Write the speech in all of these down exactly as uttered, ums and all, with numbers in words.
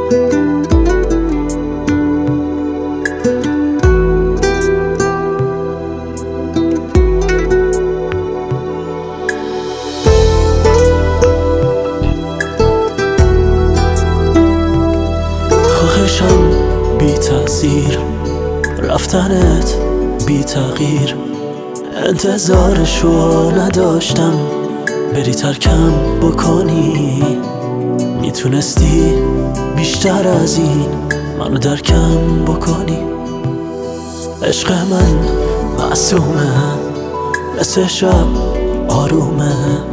خواهشم بی تأثیر، رفتنت بی تغییر، انتظارشو نداشتم بری ترکم بکنی. میتونستی بیشتر از این منو درکم بکنی. عشق من معصومه مثل شب آرومه،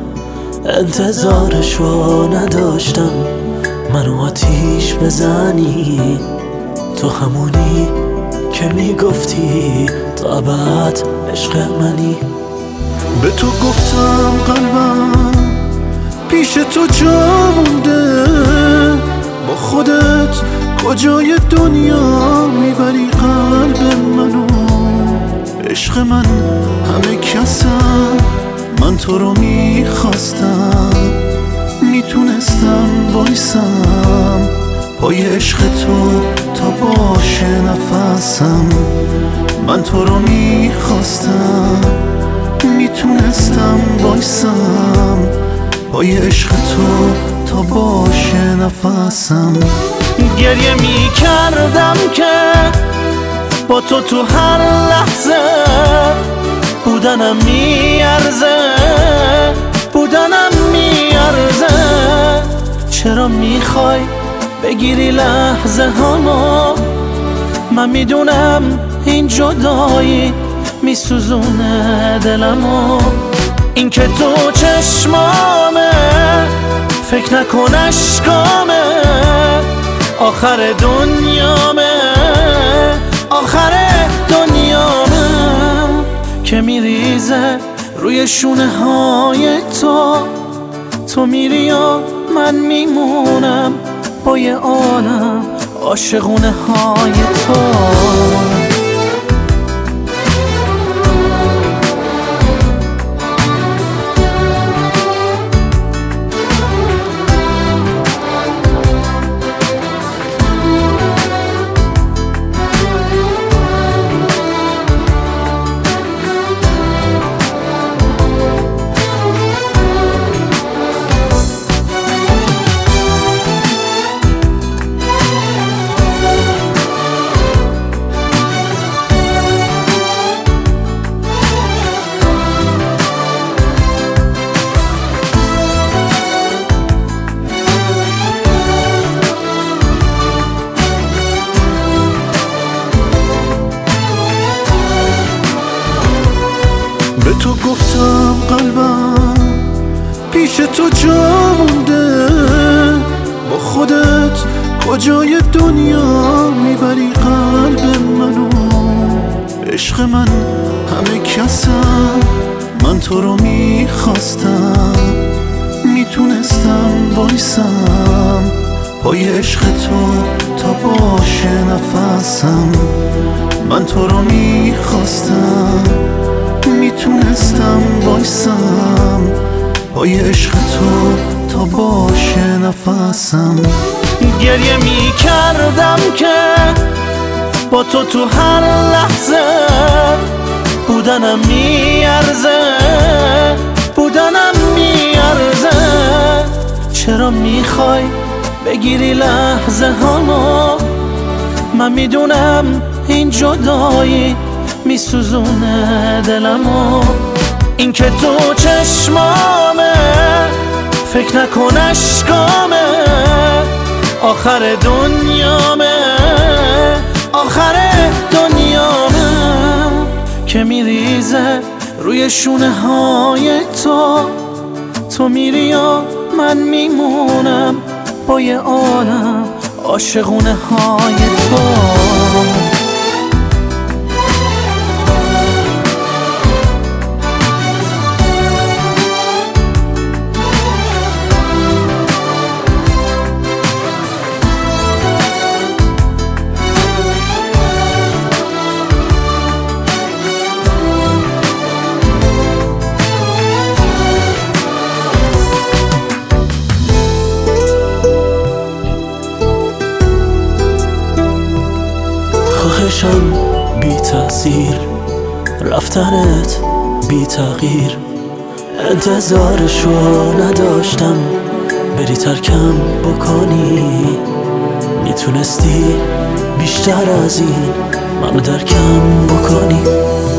انتظارشو نداشتم منو آتیش بزنی. تو همونی که میگفتی تا ابد عشق منی. به تو گفتم قلبم پیش تو جا مونده، با خودت کجای دنیا میبری قلب منو. عشق من همه کسم، من تو رو میخواستم، میتونستم وایسم پای عشق تو تا باشه نفسم. من تو رو میخواستم، میتونستم وایسم پای عشق تو تا باشه نفسم. گریه میکردم که با تو تو هر لحظه بودنم میارزه، بودنم میارزه. چرا میخوای بگیری لحظه هامو؟ من میدونم این جدایی میسوزونه دلمو. این که تو چشمامه فکر نکن اشکامه، آخر دنیامه آخر دنیامه که میریزه روی شونه های تو. تو میری و من میمونم با یه عالم عاشقونه های تو. به تو گفتم قلبم پیش تو جا مونده، با خودت کجای دنیا میبری قلب منو. عشق من همه کسم، من تو رو میخواستم، میتونستم وایسم پای عشق تو تا باشه نفسم. من تو رو میخواستم، میتونستم وایسم پای عشق تو تا باشه نفسم. گریه میکردم که با تو تو هر لحظه بودنم میارزه، بودنم میارزه. چرا میخوای بگیری لحظه هامو؟ من میدونم این جدایی میسوزونه دلمو. این که تو چشمامه فکر نکن اشکامه، آخر دنیامه آخر دنیامه که میریزه روی شونه های تو. تو میری و من میمونم با یه عالم عاشقونه های تو. حرفشم بی تأثیر، رفتنت بی تغییر. انتظارشو نداشتم بری ترکم بکنی، میتونستی بیشتر از این منو درکم بکنی.